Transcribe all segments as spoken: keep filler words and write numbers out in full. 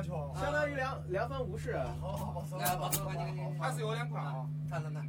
上去哦， 相当于两两分五十。 好好好， 来，把手快点， 还是有点快啊， 看看看。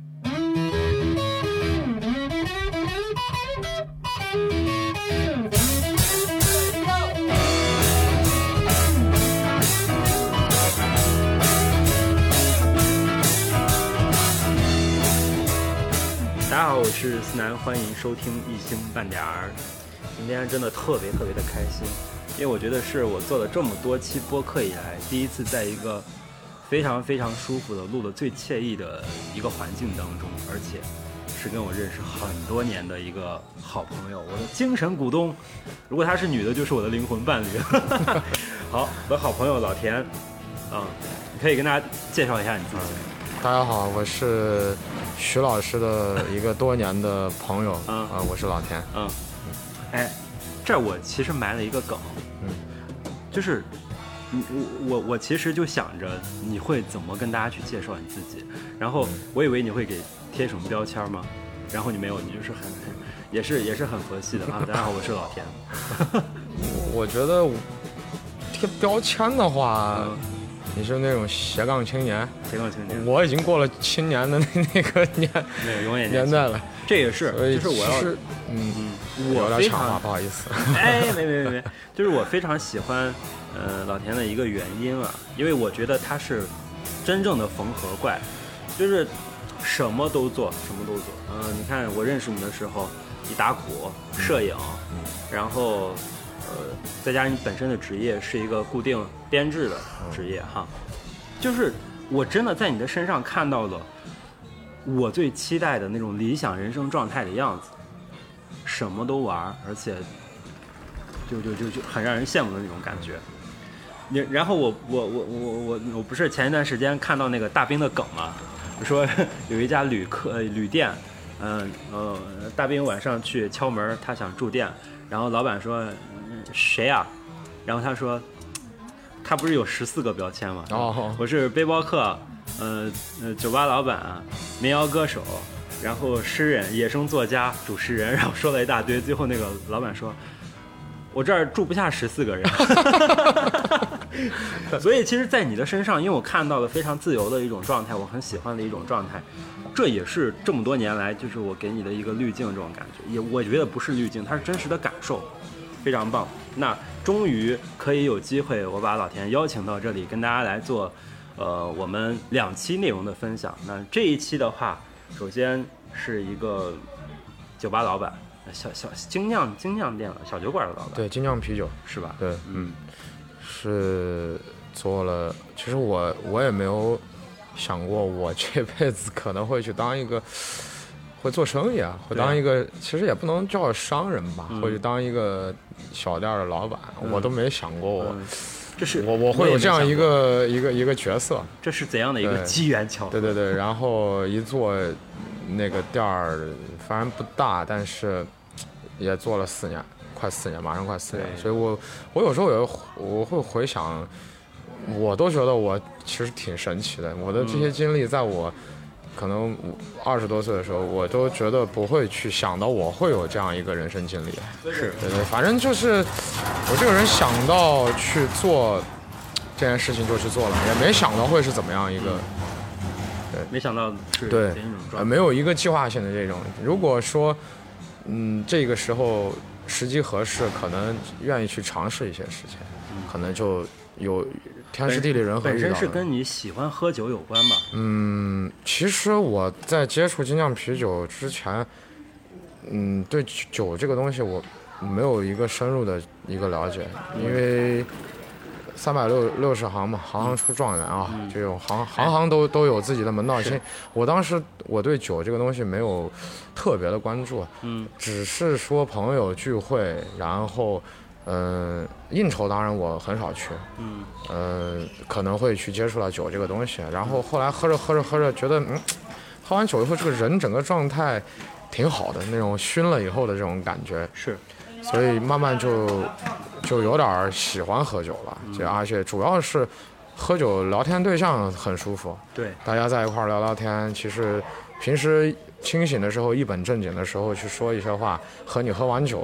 大家好，我是思南，欢迎收听一星半点儿。今天真的特别特别的开心，因为我觉得是我做了这么多期播客以来，第一次在一个非常非常舒服的录了最惬意的一个环境当中，而且是跟我认识很多年的一个好朋友，我的精神股东。如果她是女的，就是我的灵魂伴侣。好，我的好朋友老田，啊、嗯，你可以跟大家介绍一下你自己。 大家好，我是徐老师的一个多年的朋友， 嗯、 呃，我是老田。 嗯，哎，这儿我其实埋了一个梗， 嗯， 就是你我我我其实就想着你会怎么跟大家去介绍你自己，然后我以为你会给贴什么标签嘛，然后你没有，你就是很很也是也是很佛系的啊。大家好，我是老田。 我觉得贴标签的话。 嗯， 你是那种斜杠青年， 斜杠青年， 我已经过了青年的那那个年， 没有永远年代了。 这也是，就是我要， 嗯嗯，我有点抢话，不好意思。 哎，没没没没，就是我非常喜欢，呃，老田的一个原因啊，因为我觉得他是真正的缝合怪，就是什么都做，什么都做。嗯、呃，你看我认识你的时候，你打鼓、摄影， 嗯、 然后。呃，再加上你本身的职业是一个固定编制的职业哈，就是我真的在你的身上看到了我最期待的那种理想人生状态的样子，什么都玩，而且就就就就很让人羡慕的那种感觉。你然后我我我我我我不是前一段时间看到那个大兵的梗嘛，说有一家旅客旅店，嗯呃大兵晚上去敲门，他想住店，然后老板说。谁啊？然后他说，他不是有十四个标签吗？ 哦， 我是背包客，呃呃，酒吧老板，民谣歌手，然后诗人、野生作家、主持人，然后说了一大堆。最后那个老板说，我这儿住不下十四个人。所以其实，在你的身上，因为我看到了非常自由的一种状态，我很喜欢的一种状态。这也是这么多年来，就是我给你的一个滤镜，这种感觉，也我觉得不是滤镜，它是真实的感受。非常棒，那终于可以有机会，我把老田邀请到这里，跟大家来做，呃，我们两期内容的分享。那这一期的话，首先是一个酒吧老板，小小精酿精酿店了，小酒馆的老板， 对，精酿啤酒是吧？ 对，嗯，是做了。其实我我也没有想过，我这辈子可能会去当一个。会做生意啊，会当一个，其实也不能叫商人吧， 嗯、 会去当一个小店的老板， 嗯、 我都没想过我， 嗯、这是我我会有这样一个一个一个角色， 这是怎样的一个机缘巧合？ 对对对，然后一做那个店儿，反正不大，但是也做了四年，快四年，马上快四年，所以我我有时候也我会回想，我都觉得我其实挺神奇的，我的这些经历在我。可能二十多岁的时候，我都觉得不会去想到我会有这样一个人生经历。 是， 对对，反正就是我这个人想到去做这件事情就去做了，也没想到会是怎么样一个。对， 没想到是对， 这种状态， 呃，没有一个计划性的这种。如果说，嗯，这个时候时机合适，可能愿意去尝试一些事情，嗯、可能就有。天时地利人和本身是跟你喜欢喝酒有关吧？ 嗯，其实我在接触精酿啤酒之前，嗯，对酒这个东西我没有一个深入的一个了解，因为三百六六十行嘛，行行出状元啊，嗯、这种行行行都都有自己的门道。其实我当时我对酒这个东西没有特别的关注， 嗯， 只是说朋友聚会，然后。嗯、呃，应酬当然我很少去， 嗯， 呃，可能会去接触到酒这个东西，然后后来喝着喝着喝着，觉得嗯，喝完酒以后这个人整个状态挺好的，那种熏了以后的这种感觉是， 所以慢慢就就有点喜欢喝酒了， 嗯、 就而且主要是喝酒聊天对象很舒服， 对， 大家在一块聊聊天，其实平时清醒的时候一本正经的时候去说一些话，和你喝完酒。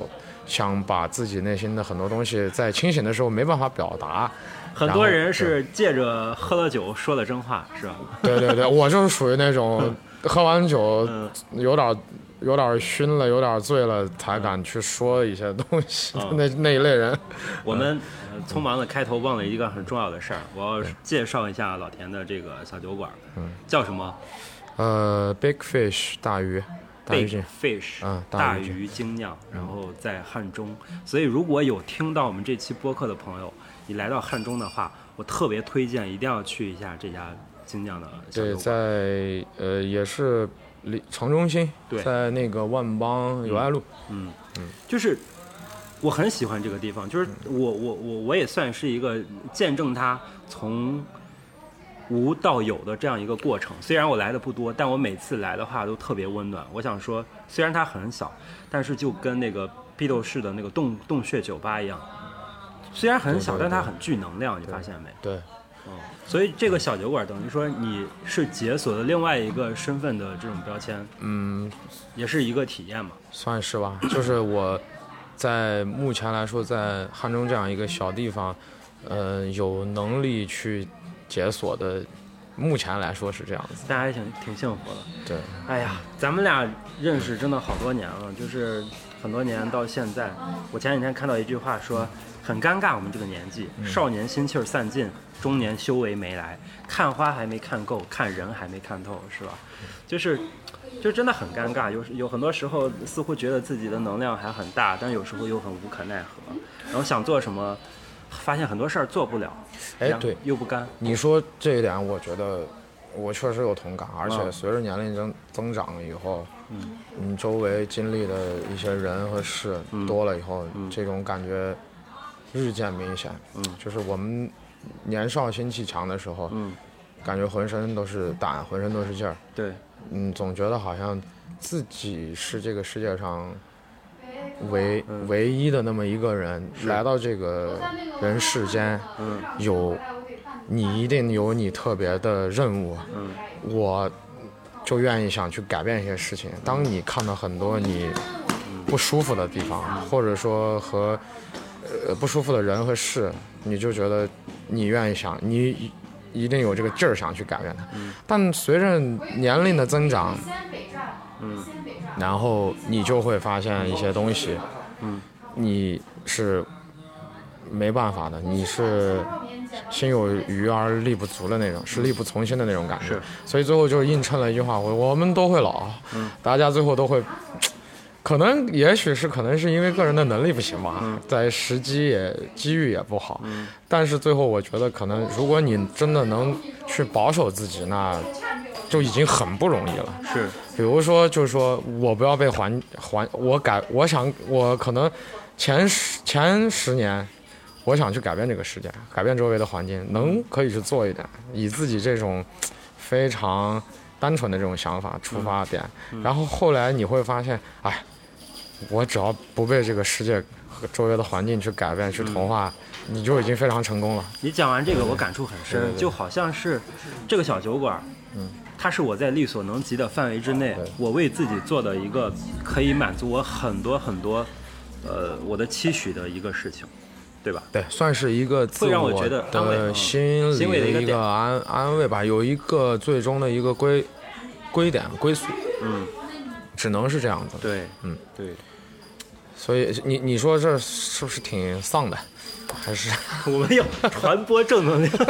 想把自己内心的很多东西在清醒的时候没办法表达。 很多人是借着喝了酒说了真话，是吧？ 对对对，我就是属于那种喝完酒有点有点熏了，有点醉了才敢去说一些东西的那、嗯、那一类人。 我们匆忙的开头忘了一个很重要的事儿，我要介绍一下老田的这个小酒馆，嗯，叫什么？ 呃 ，Big Fish 大鱼。 Big Fish， 嗯， 大鱼精酿，然后在汉中。所以如果有听到我们这期播客的朋友，你来到汉中的话，我特别推荐一定要去一下这家精酿的小酒馆。 对，在呃也是离城中心， 对， 在那个万邦友爱路。 嗯 嗯, 嗯，就是我很喜欢这个地方，就是我我我我也算是一个见证它从无到有的这样一个过程。虽然我来的不多，但我每次来的话都特别温暖。我想说，虽然它很小，但是就跟那个披斗士的那个洞洞穴酒吧一样，虽然很小， 对对对， 但它很具能量，你发现没？ 对， 嗯，所以这个小酒馆等于说你是解锁的另外一个身份的这种标签， 嗯， 也是一个体验嘛， 算是吧。就是我在目前来说，在汉中这样一个小地方，呃，有能力去解锁的，目前来说是这样子， 大家还挺挺幸福的。 对， 哎呀，咱们俩认识真的好多年了，就是很多年到现在。我前几天看到一句话说，很尴尬，我们这个年纪， 嗯、 少年心气儿散尽，中年修为没来，看花还没看够，看人还没看透，是吧？就是就真的很尴尬，有有很多时候似乎觉得自己的能量还很大，但有时候又很无可奈何，然后想做什么，发现很多事儿做不了， 哎，对， 又不甘。 你说这一点，我觉得我确实有同感，而且随着年龄增增长以后，嗯，你周围经历的一些人和事多了以后，嗯、这种感觉日渐明显。嗯，就是我们年少心气强的时候，嗯，感觉浑身都是胆，浑身都是劲儿。 对， 嗯，总觉得好像自己是这个世界上唯、嗯、唯一的那么一个人，来到这个人世间，嗯，有你一定有你特别的任务，嗯，我就愿意想去改变一些事情。当你看到很多你不舒服的地方，嗯、或者说和呃不舒服的人和事，你就觉得你愿意想你。一定有这个劲儿想去改变它，嗯、但随着年龄的增长，嗯，然后你就会发现一些东西，嗯，你是没办法的，你是心有余而力不足的那种，是力不从心的那种感觉。是，所以最后就映衬了一句话：我我们都会老，嗯，大家最后都会。可能也许是可能是因为个人的能力不行吧，嗯、在时机也机遇也不好，嗯、但是最后我觉得可能如果你真的能去保守自己，那就已经很不容易了。 是， 比如说就是说我不要被环环我改，我想我可能前十前十年我想去改变这个世界，改变周围的环境，能可以去做一点，以自己这种非常单纯的这种想法出发点，嗯嗯、然后后来你会发现，哎。我只要不被这个世界和周围的环境去改变、去同化，嗯、你就已经非常成功了。 你讲完这个，我感触很深，就好像是这个小酒馆，嗯，它是我在力所能及的范围之内，我为自己做的一个可以满足我很多很多，呃，我的期许的一个事情，对吧？ 对，算是一个自我的心理的一个安安慰吧，有一个最终的一个归归点归宿，嗯。只能是这样子。 对， 嗯， 对。 所以你你说这是不是挺丧的？还是我们要传播正能量，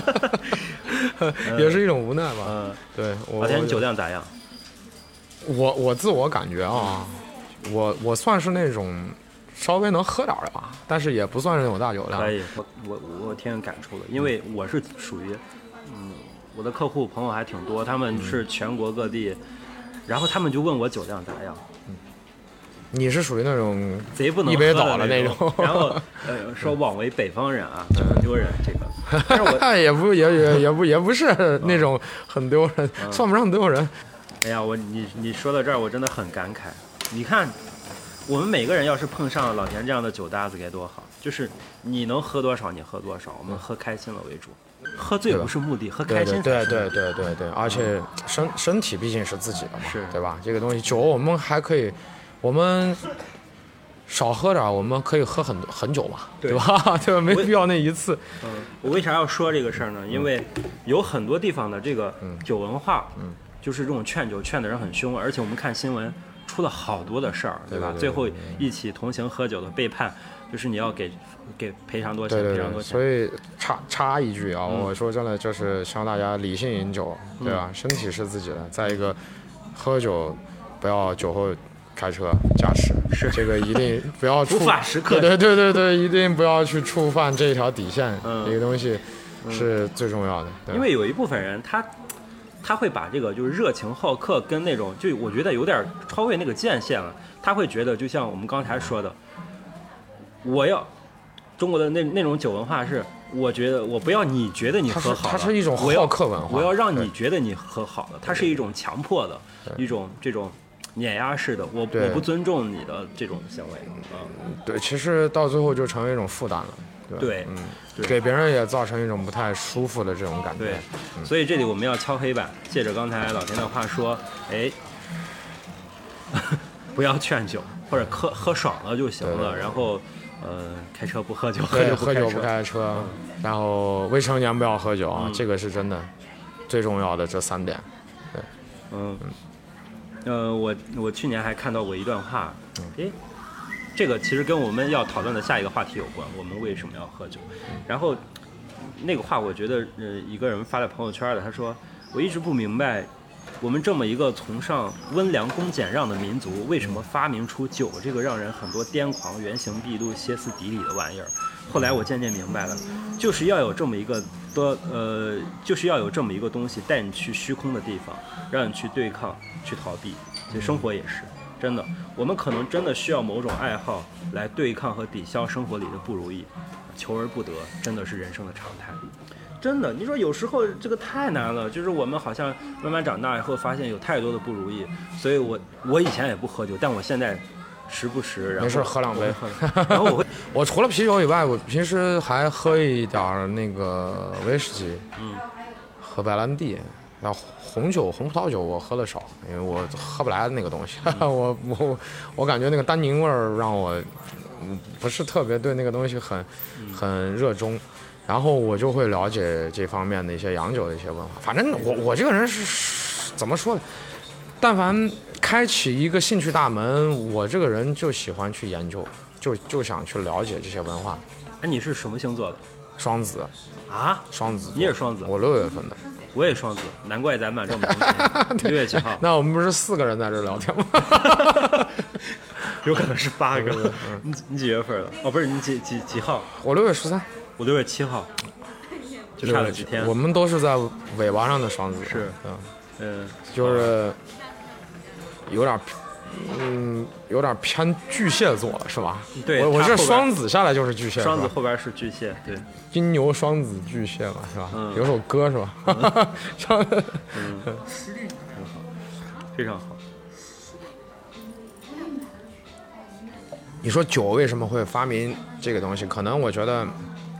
也是一种无奈吧。 嗯， 对。 老田，你酒量咋样？ 我我自我感觉啊，我我算是那种稍微能喝点的吧，但是也不算是那种大酒量。 可以，我我我挺有感触的，因为我是属于，嗯，我的客户朋友还挺多，他们是全国各地。然后他们就问我酒量咋样， 嗯，你是属于那种贼不能一杯倒的那种， 然后呃说枉为北方人啊，很丢人这个，但是我也不也也也不也不是那种很丢人，嗯、算不上丢人。 哎呀，我你你说到这儿，我真的很感慨。你看，我们每个人要是碰上老田这样的酒搭子该多好，就是你能喝多少你喝多少，我们喝开心了为主。喝醉不是目的，喝开心对对对对对，而且身身体毕竟是自己的嘛， 是对吧？这个东西酒我们还可以，我们少喝点，我们可以喝很很久嘛， 对对吧？对吧？没必要那一次。 嗯，我为啥要说这个事儿呢？因为有很多地方的这个酒文化， 嗯， 就是这种劝酒劝的人很凶，而且我们看新闻出了好多的事儿，对吧？ 对对对对最后一起同行喝酒的被判，就是你要给给赔偿多少钱， 对对对， 赔偿多少钱。 所以插插一句啊， 嗯我说真的，就是希望大家理性饮酒，对吧？身体是自己的。再一个，喝酒不要酒后开车驾驶， 是这个一定不要触无法时刻对对对对，一定不要去触犯这一条底线， 嗯这个东西是最重要的。对因为有一部分人他他会把这个就是热情好客跟那种就我觉得有点超越那个界限了，他会觉得就像我们刚才说的，我要中国的那那种酒文化是，我觉得我不要你觉得你喝好了， 它是它是一种我要好客文化， 我要让你对觉得你喝好了，它是一种强迫的一种这种碾压式的，我对我不尊重你的这种行为啊、 对，其实到最后就成为一种负担了，对吧对嗯， 对给别人也造成一种不太舒服的这种感觉。 对，所以这里我们要敲黑板，借着刚才老田的话说，哎，不要劝酒，或者喝喝爽了就行了， 对对对然后，呃，开车不喝酒，喝对， 酒喝酒不不开车。 开车，然后未成年不要喝酒啊， 嗯这个是真的最重要的这三点。 嗯，呃，我我去年还看到过一段话，哎，这个其实跟我们要讨论的下一个话题有关，我们为什么要喝酒？然后那个话，我觉得呃，一个人发在朋友圈的，他说，我一直不明白，我们这么一个崇尚温良恭俭让的民族，为什么发明出酒这个让人很多癫狂、原形毕露、歇斯底里的玩意儿？后来我渐渐明白了，就是要有这么一个多呃，就是要有这么一个东西带你去虚空的地方，让你去对抗、去逃避。其实生活也是真的，我们可能真的需要某种爱好来对抗和抵消生活里的不如意，求而不得，真的是人生的常态。真的，你说有时候这个太难了，就是我们好像慢慢长大以后，发现有太多的不如意，所以我我以前也不喝酒，但我现在时不时，然后没事喝两杯， 然后我会， 我除了啤酒以外，我平时还喝一点儿那个威士忌， 嗯， 喝白兰地，然后红酒、红葡萄酒我喝的少，因为我喝不来那个东西，我我我感觉那个单宁味儿让我嗯不是特别对那个东西很很热衷。然后我就会了解这方面的一些洋酒的一些文化。反正我我这个人是怎么说呢？但凡开启一个兴趣大门，我这个人就喜欢去研究，就就想去了解这些文化。 哎，你是什么星座的？ 双子啊？ 双子座， 你也是双子？ 我六月份的。 我也双子，难怪咱们俩这么同期。六月几号？ 那我们不是四个人在这聊天吗？ 有可能是八个。 嗯、 你你几月份的？哦，不是，你几几几号？ 我六月十三。 我六月七号，就差了几天。 我们都是在尾巴上的双子。 是， 嗯嗯， 就是有点，嗯，有点偏巨蟹座了，是吧？ 对， 我我这双子下来就是巨蟹。 双子后边是巨蟹，对。 金牛、双子、巨蟹嘛，是吧？ 嗯、 有首歌是吧？ 嗯，嗯很好，非常好。 你说酒为什么会发明这个东西？可能我觉得，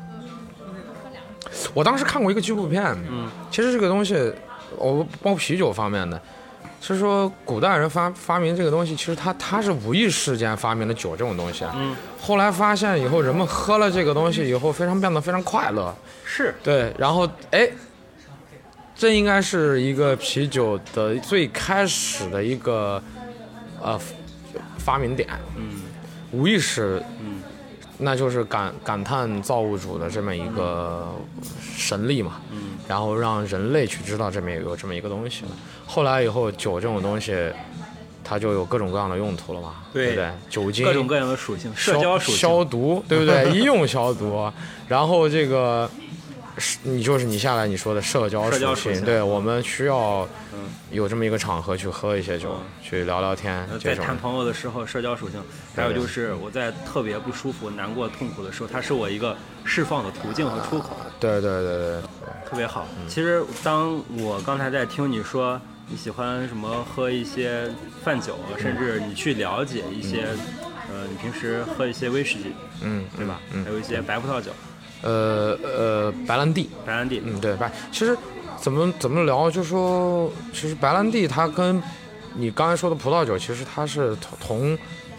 我当时看过一个纪录片， 嗯， 其实这个东西，我包括啤酒方面的，是说古代人发发明这个东西，其实他他是无意识间发明了酒这种东西， 嗯， 后来发现以后，人们喝了这个东西以后，非常变得非常快乐， 是对，然后哎，这应该是一个啤酒的最开始的一个呃发明点， 嗯。 无意识， 嗯， 那就是感感叹造物主的这么一个神力嘛， 嗯， 然后让人类去知道这么有这么一个东西。后来以后，酒这种东西，它就有各种各样的用途了嘛， 对, 对不对？酒精各种各样的属性，社交属性， 消毒，对不对？医用消毒，然后这个。你就是你下来你说的社交属性，对，我们需要有这么一个场合去喝一些酒，嗯、去聊聊天。 在谈朋友的时候，社交属性，还有就是我在特别不舒服、难过、痛苦的时候，它是我一个释放的途径和出口。 对对对对， 特别好。嗯、其实当我刚才在听你说你喜欢什么喝一些饭酒，甚至你去了解一些，嗯、呃，你平时喝一些威士忌， 嗯， 对吧？ 嗯， 还有一些白葡萄酒。 呃呃，白兰地， 白兰地， 嗯，对，白。其实怎么怎么聊，就说其实白兰地它跟你刚才说的葡萄酒，其实它是同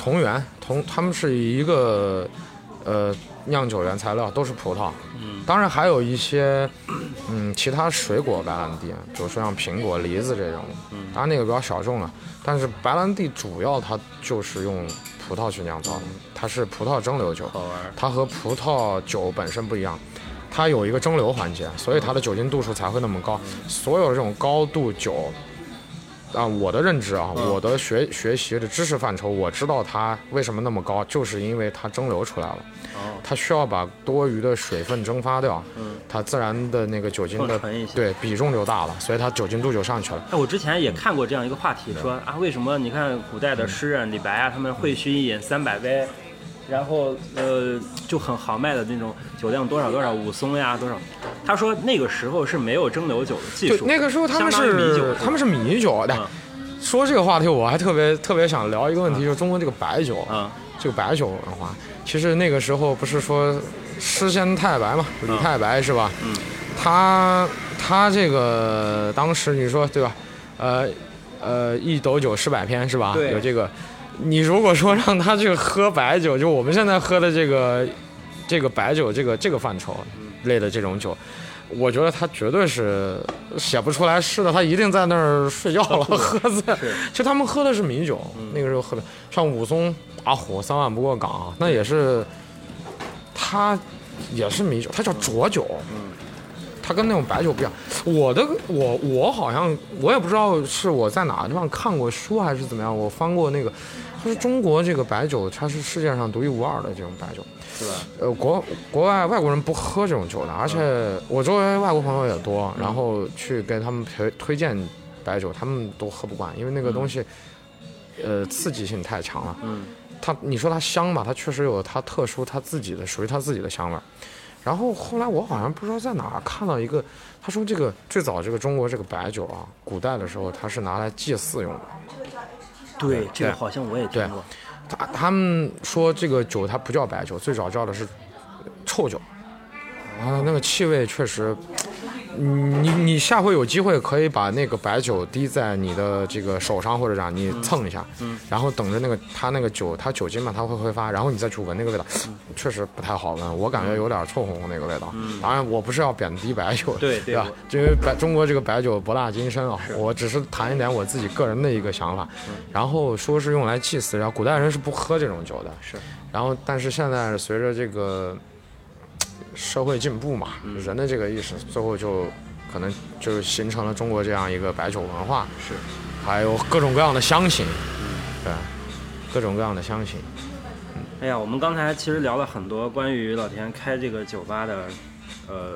同源同，他们是一个呃酿酒原材料都是葡萄， 嗯， 当然还有一些嗯其他水果白兰地，比如说像苹果、梨子这种， 嗯， 当然那个比较小众了，但是白兰地主要它就是用葡萄去酿造的，它是葡萄蒸馏酒， 好玩， 它和葡萄酒本身不一样。它有一个蒸馏环节，所以它的酒精度数才会那么高。所有的这种高度酒，啊，我的认知啊， 嗯、 我的学学习的知识范畴，我知道它为什么那么高，就是因为它蒸馏出来了。 哦， 它需要把多余的水分蒸发掉， 嗯， 它自然的那个酒精的对比重就大了，所以它酒精度就上去了。 哎，我之前也看过这样一个话题，说啊，为什么你看古代的诗人李白啊，他们会须一饮三百杯。然后呃就很豪迈的那种酒量多少多少武松呀多少，他说那个时候是没有蒸馏酒的技术， 那个时候他们是米酒他们是米酒的、嗯。说这个话题我还特别特别想聊一个问题，嗯、就是中国这个白酒， 嗯， 这个白酒文化，其实那个时候不是说诗仙太白嘛，李太白是吧？ 嗯， 他他这个当时你说对吧？呃呃，一斗酒诗百篇是吧？ 对， 有这个。你如果说让他去喝白酒，就我们现在喝的这个这个白酒这个这个范畴类的这种酒，我觉得他绝对是写不出来诗的，他一定在那儿睡觉了喝醉。其实他们喝的是米酒， 嗯、 那个时候喝的像武松打虎三万不过岗，那也是他也是米酒，它叫浊酒。 嗯， 它跟那种白酒不一样。我的我我好像我也不知道是我在哪个地方看过书还是怎么样，我翻过那个，他说中国这个白酒它是世界上独一无二的这种白酒， 是吧？ 呃，国国外外国人不喝这种酒的，而且我周围外国朋友也多，然后去给他们推推荐白酒，他们都喝不惯，因为那个东西，呃，刺激性太强了。 嗯， 它你说它香吧，它确实有它特殊它自己的属于它自己的香味。然后后来我好像不知道在哪儿看到一个，他说这个最早这个中国这个白酒啊，古代的时候它是拿来祭祀用的。 对，这个好像我也听过。 他他们说这个酒它不叫白酒，最早叫的是臭酒。啊，那个气味确实，你你下回有机会可以把那个白酒滴在你的这个手上或者让你蹭一下， 嗯， 然后等着那个它那个酒它酒精嘛它会挥发，然后你再去闻那个味道，嗯、确实不太好闻，我感觉有点臭烘烘那个味道。 嗯， 当然我不是要贬低白酒， 对对吧？因为白中国这个白酒博大精深啊，我只是谈一点我自己个人的一个想法。 嗯、 然后说是用来祭祀，然后古代人是不喝这种酒的， 是。 然后但是现在随着这个社会进步嘛， 嗯、 人的这个意识，最后就可能就形成了中国这样一个白酒文化， 是， 还有各种各样的香型，对，各种各样的香型。 嗯，哎呀，我们刚才其实聊了很多关于老田开这个酒吧的，呃，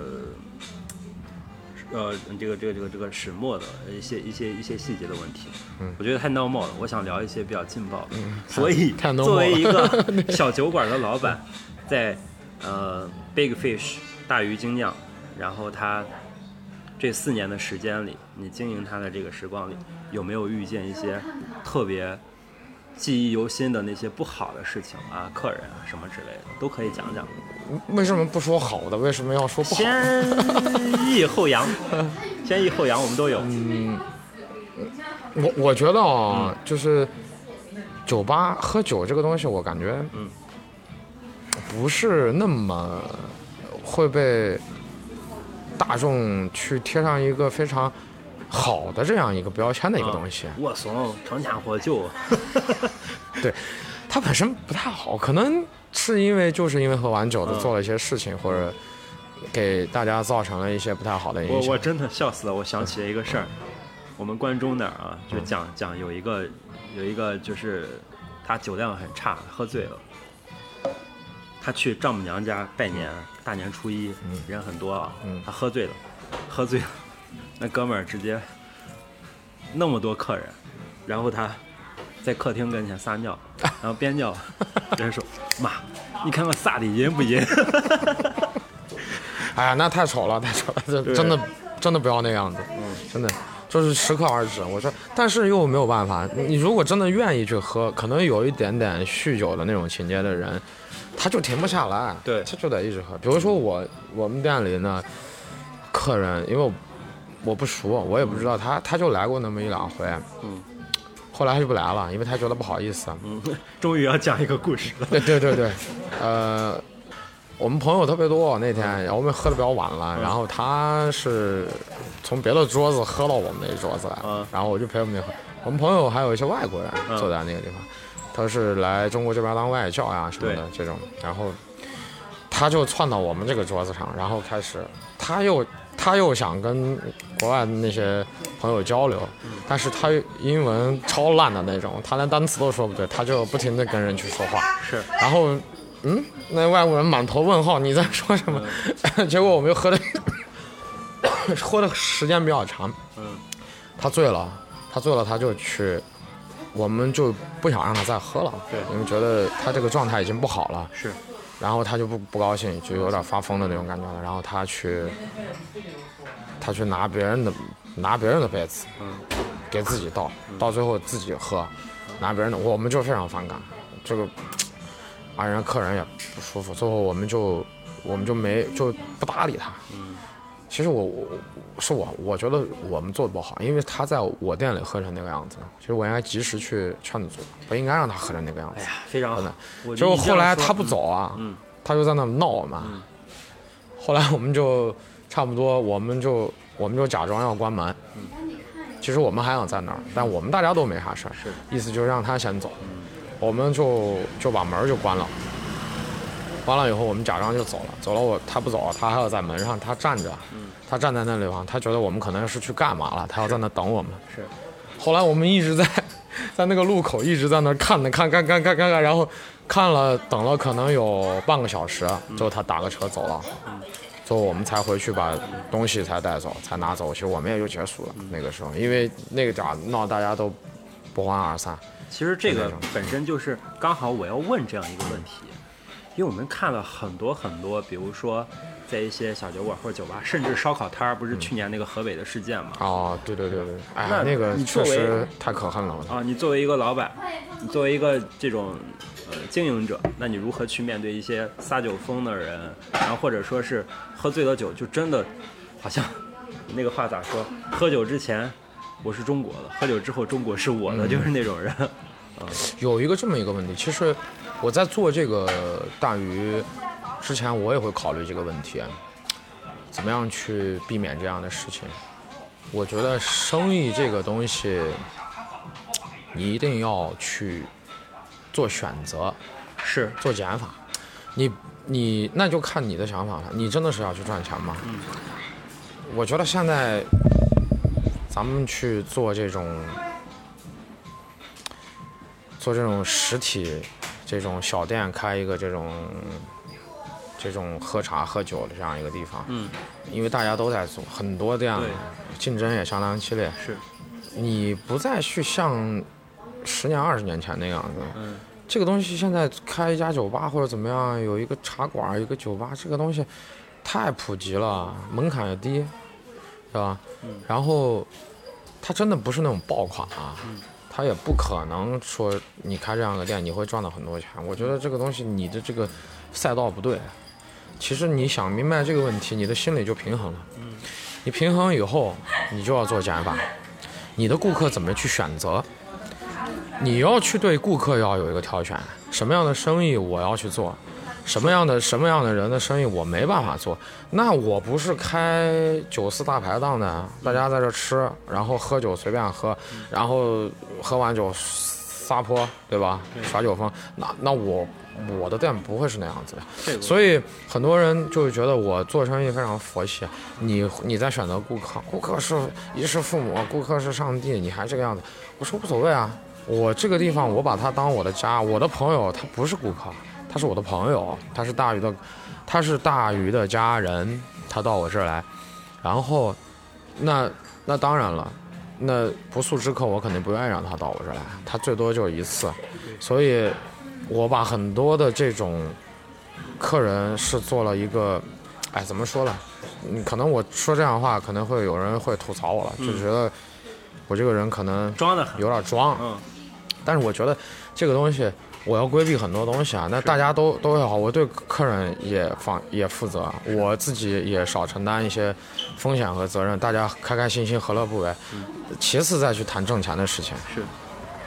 呃，这个这个这个这个始末的一些一些一些细节的问题， 嗯， 我觉得太 normal 了，我想聊一些比较劲爆的， 嗯， 所以作为一个小酒馆的老板，在呃 Big Fish 大鱼精酿，然后他这四年的时间里，你经营他的这个时光里，有没有遇见一些特别记忆犹新的那些不好的事情啊，客人啊什么之类的，都可以讲讲。 为什么不说好的？为什么要说不好？ 先抑后扬，先抑后扬，我们都有。 嗯，我我觉得啊、嗯，就是酒吧喝酒这个东西，我感觉嗯不是那么会被大众去贴上一个非常好的这样一个标签的一个东西。 卧怂、成家伙酒， 对，它本身不太好，可能是因为就是因为喝完酒的做了一些事情，嗯、或者给大家造成了一些不太好的影响。 我我真的笑死了，我想起了一个事儿，我们关中那儿啊，就讲、嗯、讲有一个有一个就是他酒量很差，喝醉了。他去丈母娘家拜年，大年初一， 嗯、 人很多啊、 嗯， 他喝醉了，喝醉了，那哥们儿直接那么多客人，然后他在客厅跟前撒尿，然后边尿，人说：“妈，你看看撒的阴不阴？” 哎呀，那太丑了，太丑了，这真的真的不要那样子， 嗯， 真的就是适可而止。我说，但是又没有办法，你如果真的愿意去喝，可能有一点点酗酒的那种情节的人。他就停不下来， 对， 他就得一直喝。比如说我我们店里呢，客人因为我我不熟，我也不知道他，他就来过那么一两回。 嗯， 后来他就不来了，因为他觉得不好意思。 嗯，终于要讲一个故事了。 对对对对，呃，我们朋友特别多，那天我们喝的比较晚了，然后他是从别的桌子喝到我们那桌子来， 嗯、 然后我就陪我们那喝。我们朋友还有一些外国人坐在那个地方，嗯、他是来中国这边当外教呀什么的这种，然后他就窜到我们这个桌子上，然后开始他又。他又想跟国外的那些朋友交流，但是他英文超烂的那种，他连单词都说不对，他就不停地跟人去说话。 是， 然后，嗯，那外国人满头问号，你在说什么？嗯、结果我们又喝的，喝的时间比较长。 嗯， 他醉了，他醉了，他就去，我们就不想让他再喝了， 对， 因为觉得他这个状态已经不好了。 是。 然后他就不不高兴，就有点发疯的那种感觉了。然后他去，他去拿别人的拿别人的杯子， 嗯， 给自己倒，到最后自己喝，拿别人的，我们就非常反感，这个，而人客人也不舒服。最后我们就我们就没就不搭理他。 嗯， 其实我我是我我觉得我们做的不好，因为他在我店里喝成那个样子，其实我应该及时去劝阻，不应该让他喝成那个样子。 哎呀，非常好。 结果后来他不走啊， 嗯， 他就在那闹嘛。 嗯、 后来我们就差不多，我们就我们就假装要关门。 嗯， 其实我们还想在那儿，但我们大家都没啥事儿， 是意思就是让他先走。 嗯， 我们就就把门就关了。关了以后，我们假装就走了，走了我他不走，他还要在门上，他站着， 嗯， 他站在那地方，他觉得我们可能是去干嘛了，他要在那等我们。 是， 后来我们一直在在那个路口一直在那看呢，看看看看看看，然后看了等了可能有半个小时，最后他打个车走了， 嗯， 最后我们才回去把东西才带走，才拿走，其实我们也就结束了。嗯、那个时候，因为那个点闹大家都不欢而散。 其实这个本身就是刚好我要问这样一个问题。因为我们看了很多很多，比如说在一些小酒馆或者酒吧，甚至烧烤摊儿，不是去年那个河北的事件嘛？ 哦，对对对对，哎， 那那个确实太可恨了啊！你作为一个老板，你作为一个这种呃经营者，那你如何去面对一些撒酒疯的人，然后或者说是喝醉了酒就真的好像那个话咋说？喝酒之前我是中国的，喝酒之后中国是我的，嗯、就是那种人。嗯、 有一个这么一个问题，其实。我在做这个大鱼之前，我也会考虑这个问题，怎么样去避免这样的事情。我觉得生意这个东西，你一定要去做选择， 是做减法。你你那就看你的想法了。你真的是要去赚钱吗？ 嗯， 我觉得现在咱们去做这种做这种实体。这种小店开一个这种这种喝茶喝酒的这样一个地方， 嗯， 因为大家都在做，很多店竞争也相当激烈。 是， 你不再去像十年二十年前那样子， 嗯， 这个东西现在开一家酒吧或者怎么样，有一个茶馆，有一个酒吧，这个东西太普及了，门槛也低，对吧？ 嗯， 然后它真的不是那种爆款啊。 嗯， 他也不可能说你开这样的店你会赚到很多钱，我觉得这个东西你的这个赛道不对。其实你想明白这个问题，你的心里就平衡了。 嗯， 你平衡以后，你就要做减法。你的顾客怎么去选择？你要去对顾客要有一个挑选，什么样的生意我要去做，什么样的什么样的人的生意我没办法做。那我不是开酒肆大排档的，大家在这吃，然后喝酒随便喝，然后喝完酒撒泼，对吧？耍酒疯，那那我我的店不会是那样子的。所以很多人就会觉得我做生意非常佛系。你你在选择顾客，顾客是衣食父母，顾客是上帝，你还这个样子，我说无所谓啊。我这个地方我把它当我的家，我的朋友他不是顾客，他是我的朋友，他是大鱼的，他是大鱼的家人，他到我这儿来，然后，那那当然了，那不速之客我肯定不愿意让他到我这儿来，他最多就一次，所以，我把很多的这种客人是做了一个，哎，怎么说呢？嗯，可能我说这样的话，可能会有人会吐槽我了，就觉得我这个人可能装的很有点装， 嗯， 但是我觉得这个东西。我要规避很多东西啊，那大家都都会好，我对客人也放也负责，我自己也少承担一些风险和责任，大家开开心心何乐不为？ 嗯， 其次再去谈挣钱的事情。 是，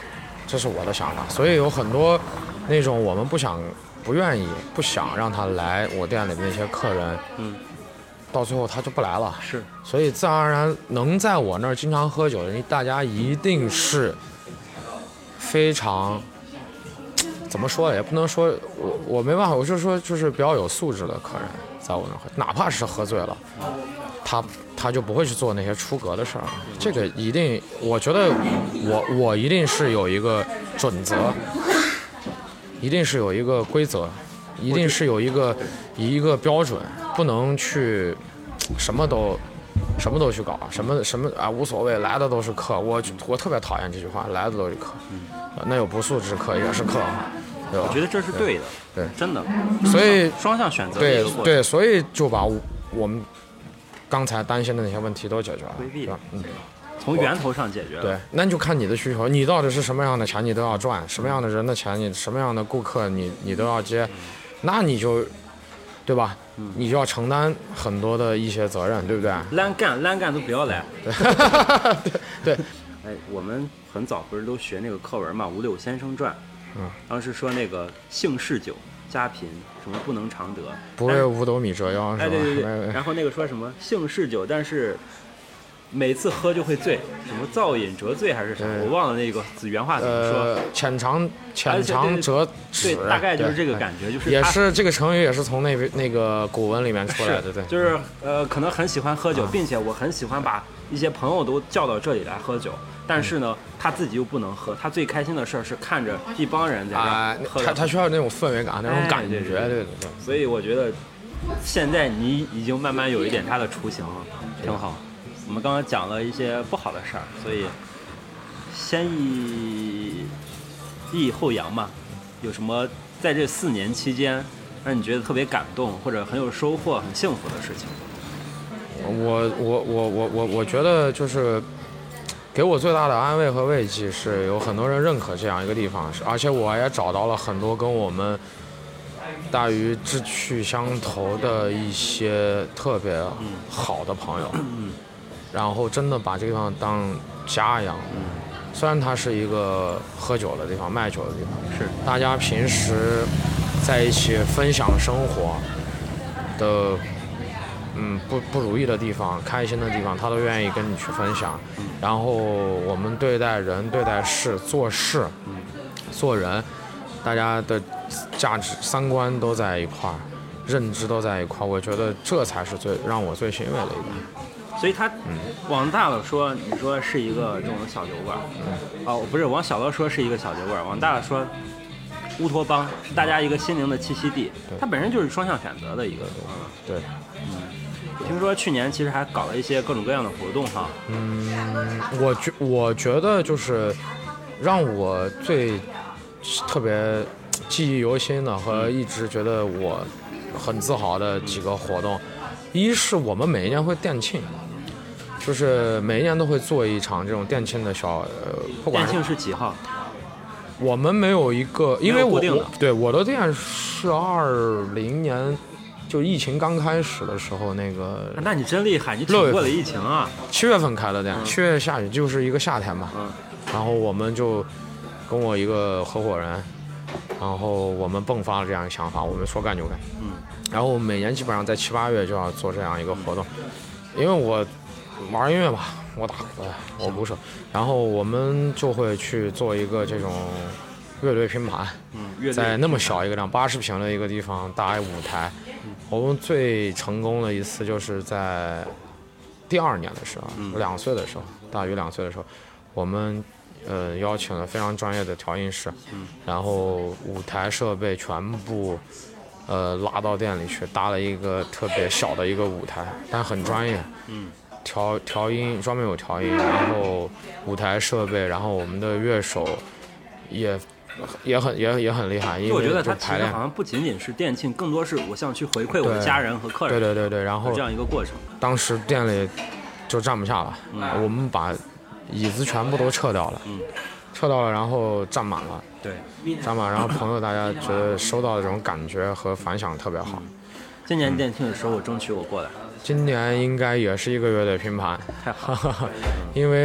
这是我的想法。所以有很多那种我们不想、不愿意、不想让他来我店里的那些客人， 嗯， 到最后他就不来了。 是， 所以自然而然能在我那儿经常喝酒的人，大家一定是非常。怎么说也不能说我我没办法，我就说就是比较有素质的客人在我那喝，哪怕是喝醉了，他他就不会去做那些出格的事儿。这个一定，我觉得我我一定是有一个准则，一定是有一个规则，一定是有一个一个标准，不能去什么都什么都去搞，什么什么啊无所谓，来的都是客。我我特别讨厌这句话，来的都是客，那有不素质客也是客。 我觉得这是对的， 对， 真的， 所以双向选择的一个过程。 对对，所以就把我们刚才担心的那些问题都解决了， 规避了， 嗯， 从源头上解决了。 对，那你就看你的需求，你到底是什么样的钱你都要赚，什么样的人的钱你什么样的顾客你你都要接，那你就，对吧？嗯、你就要承担很多的一些责任，对不对？ 烂干烂干都不要来。 对对。 哎，我们很早不是都学那个课文嘛，《五柳先生传》。嗯，当时说那个姓氏酒家贫，什么不能常得， 不为五斗米折腰，是吧？ 哎，对对对。然后那个说什么姓氏酒，但是每次喝就会醉，什么造饮折醉还是啥，我忘了那个原话怎么说。 呃，浅尝浅尝辄止， 对，大概就是这个感觉，就是也是这个成语也是从那那个古文里面出来的，对。 就是呃，可能很喜欢喝酒，并且我很喜欢把一些朋友都叫到这里来喝酒。但是呢，他自己又不能喝，他最开心的事儿是看着一帮人在这喝、 呃。他他需要那种氛围感，那种感觉， 哎、对, 对, 对对对。 所以我觉得，现在你已经慢慢有一点他的雏形了，挺好。我们刚刚讲了一些不好的事儿，所以先抑抑后扬嘛。有什么在这四年期间让你觉得特别感动，或者很有收获、很幸福的事情？ 我我我我我我觉得就是。给我最大的安慰和慰藉是有很多人认可这样一个地方，而且我也找到了很多跟我们大于志趣相投的一些特别好的朋友，然后真的把这个地方当家一样。虽然它是一个喝酒的地方、卖酒的地方， 是大家平时在一起分享生活的。嗯，不不如意的地方、开心的地方，他都愿意跟你去分享。然后我们对待人、对待事、做事、做人，大家的价值、三观都在一块儿，认知都在一块儿。我觉得这才是最让我最欣慰的一个。 所以他嗯，往大了说，你说是一个这种小酒馆，嗯、哦，不是，往小了说是一个小酒馆，往大了说。乌托邦是大家一个心灵的栖息地，它本身就是双向选择的一个， 嗯，对， 嗯，听说去年其实还搞了一些各种各样的活动哈， 嗯，我觉我觉得就是让我最特别记忆犹新的和一直觉得我很自豪的几个活动，一是我们每一年会店庆，就是每一年都会做一场这种店庆的小，呃，不管店庆是几号？ 我们没有一个，因为我我对我的店是二零年，就疫情刚开始的时候那个。 那你真厉害，你挺过了疫情啊！ 七月份开的店，七、嗯、月下雨就是一个夏天嘛。 嗯。 然后我们就跟我一个合伙人，然后我们迸发了这样一个想法，我们说干就干。 嗯。 然后每年基本上在七八月就要做这样一个活动，因为我玩音乐嘛。我打鼓，我鼓手，然后我们就会去做一个这种乐队拼盘， 嗯， 在那么小一个量八十平的一个地方搭一舞台。嗯、我们最成功的一次就是在第二年的时候， 嗯、 两岁的时候，大于两岁的时候，我们呃邀请了非常专业的调音师， 嗯、 然后舞台设备全部呃拉到店里去搭了一个特别小的一个舞台，但很专业。 嗯。 调调音专门有调音，然后舞台设备，然后我们的乐手也也很也也很厉害。因为我觉得他其实好像不仅仅是店庆，更多是我想去回馈我的家人和客人。 对对对对，然后这样一个过程。 当时店里就站不下了， 嗯、 我们把椅子全部都撤掉了， 嗯、 撤掉了，然后站满了。 对， 站满，然后朋友大家觉得收到的这种感觉和反响特别好。 嗯、今年店庆的时候，我争取我过来。 今年应该也是一个乐队拼盘， 太好了， 因为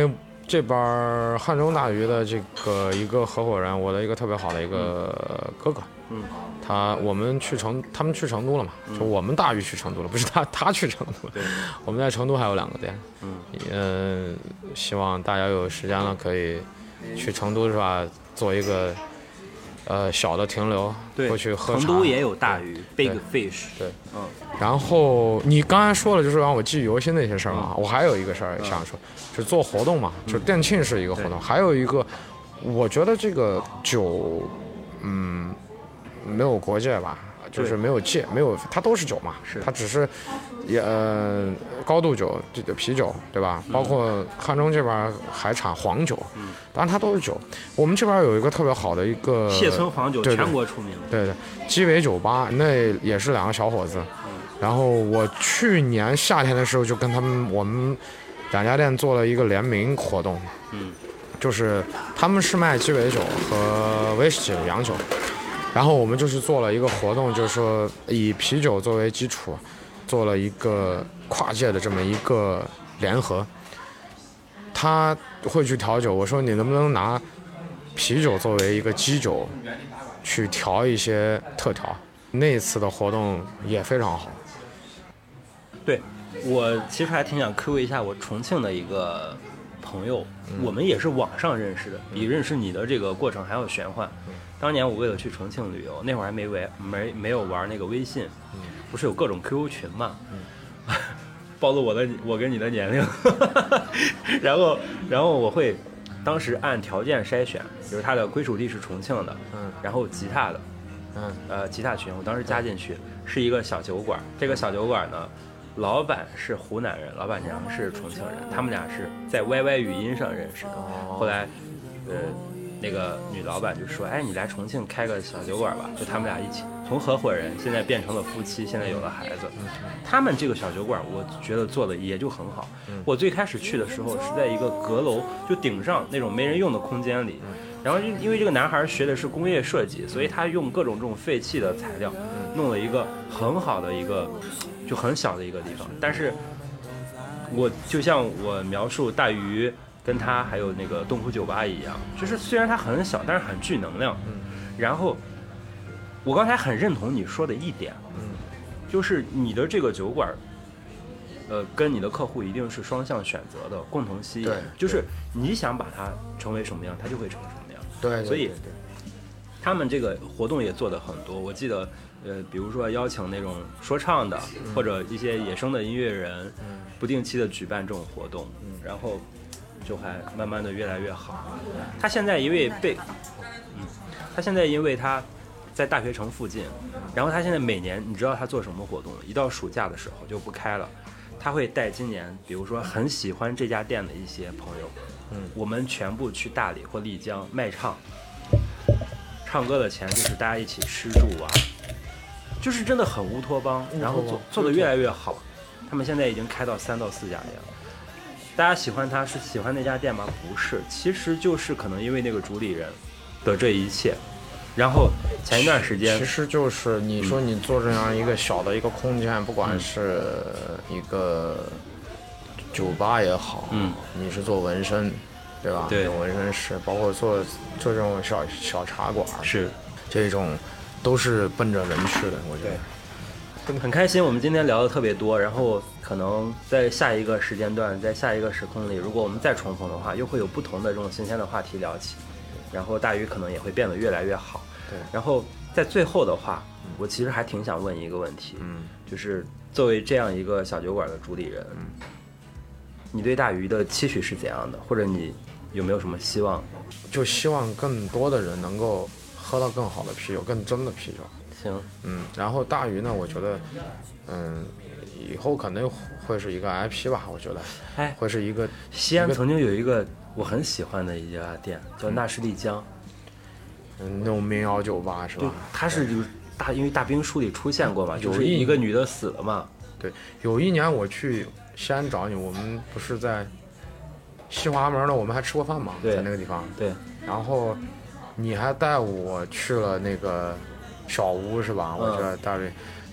这边汉中大鱼的这个一个合伙人，我的一个特别好的一个哥哥， 嗯， 他我们去成，他们去成都了嘛， 嗯、 就我们大鱼去成都了，不是他他去成都了， 对， 我们在成都还有两个店， 嗯， 嗯、呃，希望大家有时间了可以去成都是吧，做一个呃小的停留， 对， 过去喝茶。 成都也有大鱼 ，Big Fish， 对， 嗯。 然后你刚才说了，就是让我记忆犹新的一些事儿嘛。嗯、我还有一个事儿想说，就是做活动嘛，嗯、就是店庆是一个活动，还有一个，我觉得这个酒，嗯，没有国界吧，就是没有界，没有，它都是酒嘛， 是它只是也呃高度酒，这个啤酒对吧？包括汉中这边还产黄酒，嗯，当然它都是酒。我们这边有一个特别好的一个谢村黄酒，全国出名。 对对，鸡尾酒吧那也是两个小伙子。然后我去年夏天的时候就跟他们我们两家店做了一个联名活动， 嗯， 就是他们是卖鸡尾酒和威士忌洋酒，然后我们就是做了一个活动，就是说以啤酒作为基础，做了一个跨界的这么一个联合。他会去调酒，我说你能不能拿啤酒作为一个基酒去调一些特调，那一次的活动也非常好。 对，我其实还挺想 Q 一下我重庆的一个朋友，嗯、我们也是网上认识的，比认识你的这个过程还要玄幻。嗯、当年我为了去重庆旅游，那会儿还没玩没没有玩那个微信，嗯、不是有各种 Q Q 群嘛，嗯、暴露我的我跟你的年龄，然后然后我会当时按条件筛选，比如他的归属地是重庆的，嗯，然后吉他的，嗯，呃，吉他群，我当时加进去是一个小酒馆，这个小酒馆呢。老板是湖南人，老板娘是重庆人，他们俩是在 Y Y 语音上认识的。后来，呃，那个女老板就说：“哎，你来重庆开个小酒馆吧。”就他们俩一起，从合伙人现在变成了夫妻，现在有了孩子。他们这个小酒馆，我觉得做的也就很好。我最开始去的时候是在一个阁楼，就顶上那种没人用的空间里。然后因为这个男孩学的是工业设计，所以他用各种这种废弃的材料，弄了一个很好的一个。就很小的一个地方，但是我就像我描述大鱼跟他还有那个东湖酒吧一样，就是虽然它很小，但是很具能量。然后我刚才很认同你说的一点，就是你的这个酒馆，呃，跟你的客户一定是双向选择的，共同吸引。就是你想把它成为什么样，它就会成什么样。 对， 所以他们这个活动也做得很多，我记得。呃，比如说邀请那种说唱的，嗯、或者一些野生的音乐人，嗯、不定期的举办这种活动，嗯、然后就还慢慢的越来越好。他现在因为被，嗯，他现在因为他在大学城附近，然后他现在每年你知道他做什么活动？一到暑假的时候就不开了，他会带今年比如说很喜欢这家店的一些朋友，嗯，我们全部去大理或丽江卖唱，唱歌的钱就是大家一起吃住啊。就是真的很乌托邦，然后做做的越来越好。他们现在已经开到三到四家店了。大家喜欢他是喜欢那家店吗？不是，其实就是可能因为那个主理人的这一切。然后前一段时间， 其实就是你说你做这样一个小的一个空间，嗯、不管是一个酒吧也好，嗯，你是做纹身，对吧？ 对， 纹身师，包括做做这种小小茶馆， 是这种。都是奔着人去的，我觉得很开心。我们今天聊的特别多，然后可能在下一个时间段，在下一个时空里，如果我们再重逢的话，又会有不同的这种新鲜的话题聊起，然后大鱼可能也会变得越来越好。 对， 然后在最后的话，我其实还挺想问一个问题，嗯，就是作为这样一个小酒馆的主理人，嗯，你对大鱼的期许是怎样的？或者你有没有什么希望？ 就希望更多的人能够。喝到更好的啤酒，更真的啤酒。 行， 嗯，然后大鱼呢，我觉得，嗯，以后肯定会是一个 I P 吧，我觉得，哎，会是一个。 西安曾经有一个我很喜欢的一家店，叫纳士丽江， 嗯，那种民谣酒吧是吧？ 它是就是大，因为大兵书里出现过嘛，就是一个女的死了嘛。 对，有一年我去西安找你，我们不是在西华门呢，我们还吃过饭嘛，在那个地方。 对， 然后。你还带我去了那个小屋是吧？我觉得大约、嗯、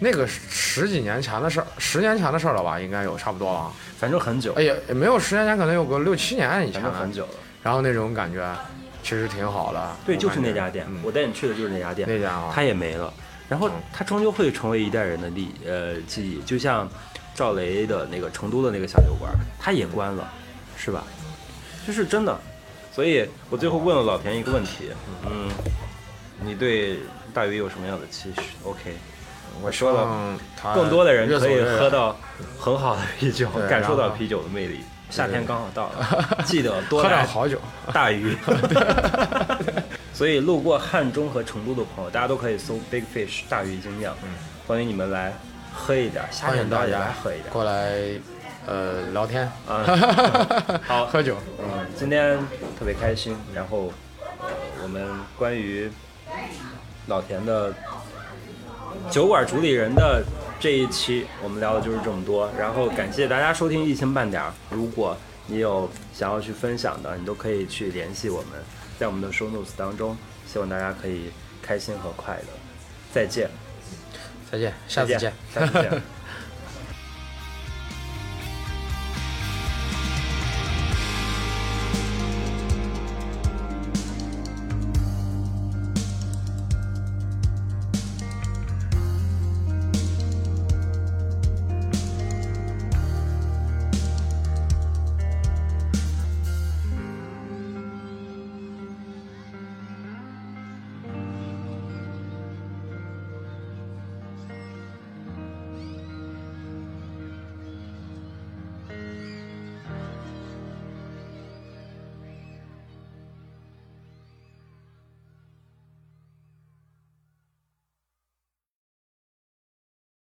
那个十几年前的事儿，十年前的事儿了吧？应该有差不多了。 反正很久。 哎呀，也没有十年前，可能有个六七年以前了， 很久了。 然后那种感觉其实挺好的。 对，就是那家店， 嗯、 我带你去的就是那家店。 那家啊， 它也没了。然后它终究会成为一代人的记呃记忆，就像赵雷的那个成都的那个小酒馆，它也关了，是吧？就是真的。所以我最后问了老田一个问题，嗯，你对大鱼有什么样的期许 ？OK。我说了，更多的人可以喝到很好的啤酒，感受到啤酒的魅力。夏天刚好到了，记得多来好酒大鱼。所以路过汉中和成都的朋友，大家都可以搜 Big Fish 大鱼精酿，欢迎你们来喝一点，夏天到也来喝一点， 过来呃聊天啊，好喝酒。 嗯，今天特别开心。然后呃，我们关于老田的酒馆主理人的这一期我们聊的就是这么多，然后感谢大家收听一星半点。如果你有想要去分享的，你都可以去联系我们，在我们的 show notes 当中，希望大家可以开心和快乐。再见， 再见，下次见， 下次见。